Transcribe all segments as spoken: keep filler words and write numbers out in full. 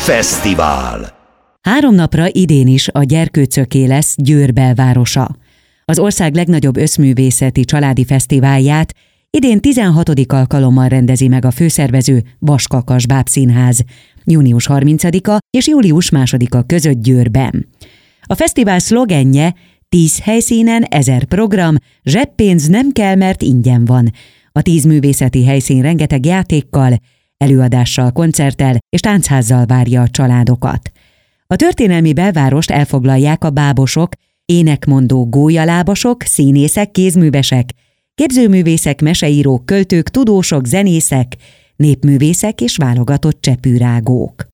Fesztivál. Három napra idén is a Gyerkőcöké lesz Győr belvárosa. Az ország legnagyobb összművészeti családi fesztiválját idén tizenhatodik alkalommal rendezi meg a főszervező Vas-Kakas Bábszínház június harmincadika és július másodika között Győrben. A fesztivál szlogenje tíz helyszínen, ezer program, zseppénz nem kell, mert ingyen van. A tíz művészeti helyszín rengeteg játékkal, előadással, koncerttel és táncházzal várja a családokat. A történelmi belvárost elfoglalják a bábosok, énekmondó gólyalábasok, színészek, kézművesek, képzőművészek, meseírók, költők, tudósok, zenészek, népművészek és válogatott csepűrágók.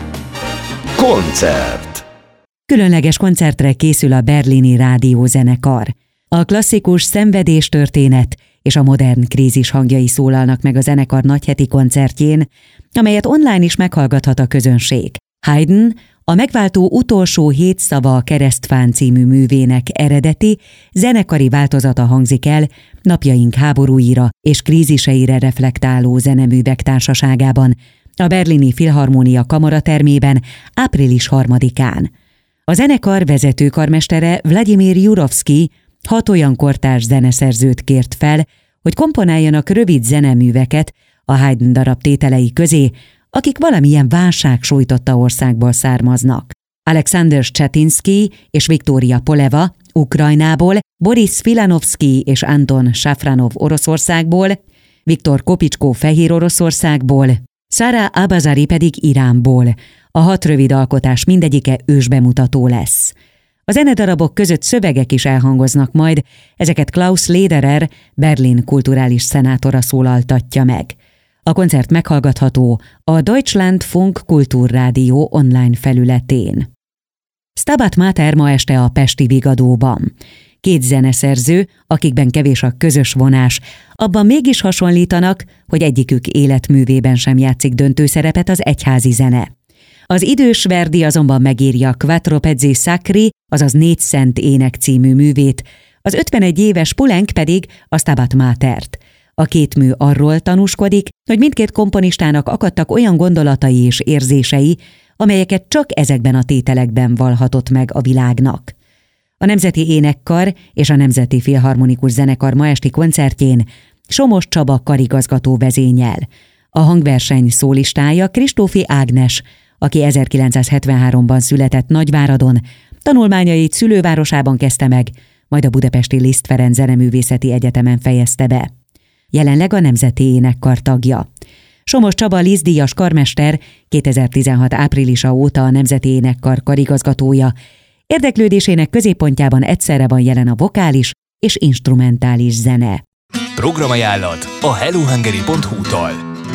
Koncert. Különleges koncertre készül a berlini rádiózenekar. A klasszikus szenvedéstörténet és a modern krízis hangjai szólalnak meg a zenekar nagyheti koncertjén, amelyet online is meghallgathat a közönség. Haydn, a megváltó utolsó hét szava a keresztfán című művének eredeti, zenekari változata hangzik el napjaink háborúira és kríziseire reflektáló zeneművek társaságában, a berlini Filharmonia kamaratermében április harmadikán. A zenekar vezetőkarmestere Vladimir Jurovszky hat olyan kortárs zeneszerzőt kért fel, hogy komponáljanak rövid zeneműveket a Haydn darab tételei közé, akik valamilyen válság sújtotta országból származnak. Alexander Csetinszky és Viktória Poleva Ukrajnából, Boris Filanovszky és Anton Safranov Oroszországból, Viktor Kopicskó Fehér Oroszországból, Sara Abazari pedig Iránból. A hat rövid alkotás mindegyike ősbemutató lesz. A zenedarabok között szövegek is elhangoznak majd, ezeket Klaus Lederer, Berlin kulturális szenátora szólaltatja meg. A koncert meghallgatható a Deutschlandfunk Kulturrádió online felületén. Stabat Mater ma este a Pesti Vigadóban. Két zeneszerző, akikben kevés a közös vonás, abban mégis hasonlítanak, hogy egyikük életművében sem játszik döntő szerepet az egyházi zene. Az idős Verdi azonban megírja Quattro pezzi sacri, azaz Négy szent ének című művét, az ötvenegy éves Poulenc pedig a Stabat Matert. A két mű arról tanúskodik, hogy mindkét komponistának akadtak olyan gondolatai és érzései, amelyeket csak ezekben a tételekben valhatott meg a világnak. A Nemzeti Énekkar és a Nemzeti Filharmonikus Zenekar ma esti koncertjén Somos Csaba karigazgató vezényel. A hangverseny szólistája Kristófi Ágnes, aki ezerkilencszázhetvenháromban született Nagyváradon, tanulmányait szülővárosában kezdte meg, majd a budapesti Liszt Ferenc Zeneművészeti Egyetemen fejezte be. Jelenleg a Nemzeti Énekkar tagja. Somos Csaba Liszt-díjas karmester, kétezer-tizenhat áprilisa óta a Nemzeti Énekkar karigazgatója. Érdeklődésének középpontjában egyszerre van jelen a vokális és instrumentális zene. Programajánlat a hellohungary pont hu-tól.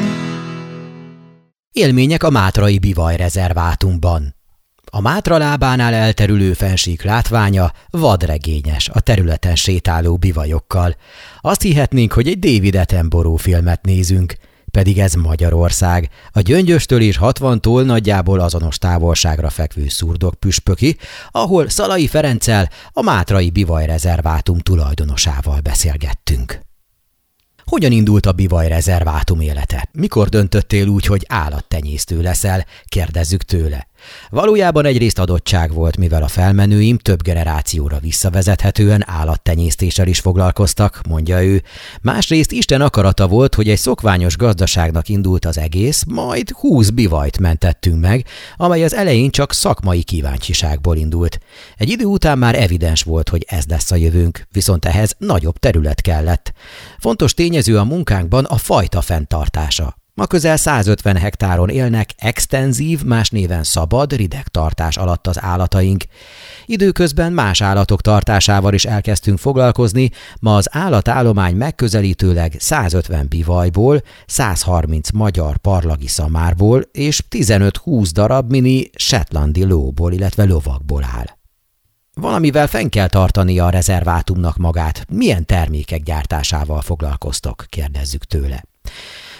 Élmények a Mátrai Bivaj rezervátumban. A Mátra lábánál elterülő fennsík látványa vadregényes a területen sétáló bivajokkal. Azt hihetnénk, hogy egy David Attenborough filmet nézünk, pedig ez Magyarország, a Gyöngyöstől és hatvantól nagyjából azonos távolságra fekvő Szurdok-Püspöki, ahol Szalai Ferenccel, a Mátrai Bivaj rezervátum tulajdonosával beszélgettünk. Hogyan indult a Bivaj rezervátum élete? Mikor döntöttél úgy, hogy állattenyésztő leszel? Kérdezzük tőle. Valójában egyrészt adottság volt, mivel a felmenőim több generációra visszavezethetően állattenyésztéssel is foglalkoztak, mondja ő. Másrészt Isten akarata volt, hogy egy szokványos gazdaságnak indult az egész, majd húsz bivajt mentettünk meg, amely az elején csak szakmai kíváncsiságból indult. Egy idő után már evidens volt, hogy ez lesz a jövőnk, viszont ehhez nagyobb terület kellett. Fontos tényező a munkánkban a fajta fenntartása. Ma közel százötven hektáron élnek extenzív, más néven szabad, rideg tartás alatt az állataink. Időközben más állatok tartásával is elkezdtünk foglalkozni, ma az állatállomány megközelítőleg százötven bivajból, százharminc magyar parlagi szamárból és tizenöt-húsz darab mini shetlandi lóból, illetve lovakból áll. Valamivel fenn kell tartania a rezervátumnak magát. Milyen termékek gyártásával foglalkoztok? Kérdezzük tőle.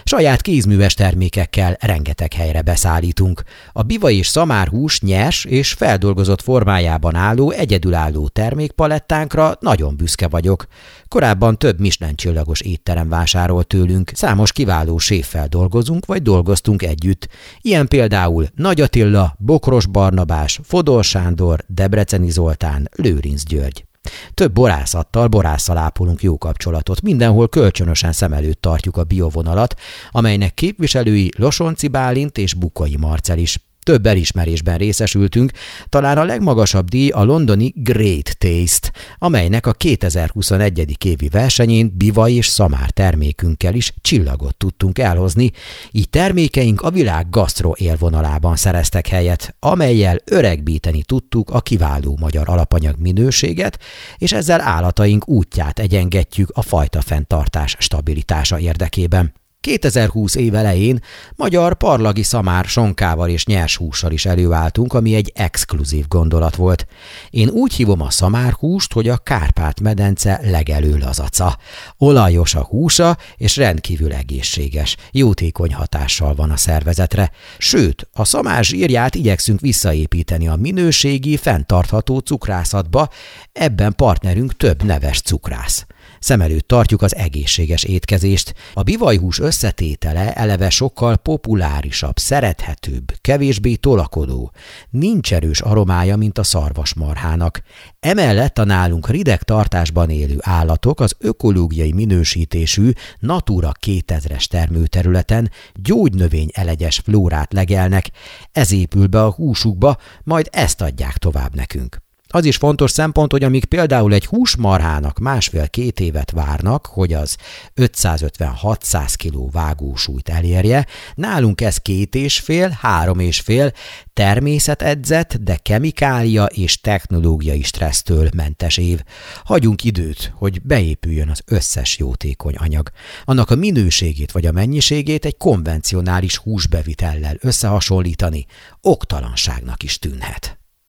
Saját kézműves termékekkel rengeteg helyre beszállítunk. A bivaj és szamárhús nyers és feldolgozott formájában álló egyedülálló termékpalettánkra nagyon büszke vagyok. Korábban több Michelin csillagos étterem vásárolt tőlünk, számos kiváló séffel dolgozunk vagy dolgoztunk együtt. Ilyen például Nagy Attila, Bokros Barnabás, Fodor Sándor, Debreceni Zoltán, Lőrinc György. Több borászattal, borásszal ápolunk jó kapcsolatot, mindenhol kölcsönösen szem előtt tartjuk a biovonalat, amelynek képviselői Losonci Bálint és Bukai Marcel is. Több elismerésben részesültünk, talán a legmagasabb díj a londoni Great Taste, amelynek a kétezer-huszonegyedik évi versenyén bivaj és szamár termékünkkel is csillagot tudtunk elhozni, így termékeink a világ gasztro élvonalában szereztek helyet, amellyel öregbíteni tudtuk a kiváló magyar alapanyag minőséget, és ezzel állataink útját egyengetjük a fajta fenntartás stabilitása érdekében. kétezer-húsz év elején magyar parlagi szamár sonkával és nyers hússal is előálltunk, ami egy exkluzív gondolat volt. Én úgy hívom a szamárhúst, hogy a Kárpát-medence legelő lazaca. Olajos a húsa, és rendkívül egészséges, jótékony hatással van a szervezetre. Sőt, a szamár zsírját igyekszünk visszaépíteni a minőségi, fenntartható cukrászatba, ebben partnerünk több neves cukrász. Szem előtt tartjuk az egészséges étkezést. A bivajhús összetétele eleve sokkal populárisabb, szerethetőbb, kevésbé tolakodó. Nincs erős aromája, mint a szarvasmarhának. Emellett a nálunk rideg tartásban élő állatok az ökológiai minősítésű Natura kétezres termőterületen gyógynövény elegyes flórát legelnek, ez épül be a húsukba, majd ezt adják tovább nekünk. Az is fontos szempont, hogy amíg például egy húsmarhának másfél-két évet várnak, hogy az ötszázötven-hatszáz kiló vágósúlyt elérje, nálunk ez két és fél, három és fél természetedzett, de kemikália és technológiai stressztől mentes év. Hagyjunk időt, hogy beépüljön az összes jótékony anyag. Annak a minőségét vagy a mennyiségét egy konvencionális húsbevitellel összehasonlítani oktalanságnak is tűnhet.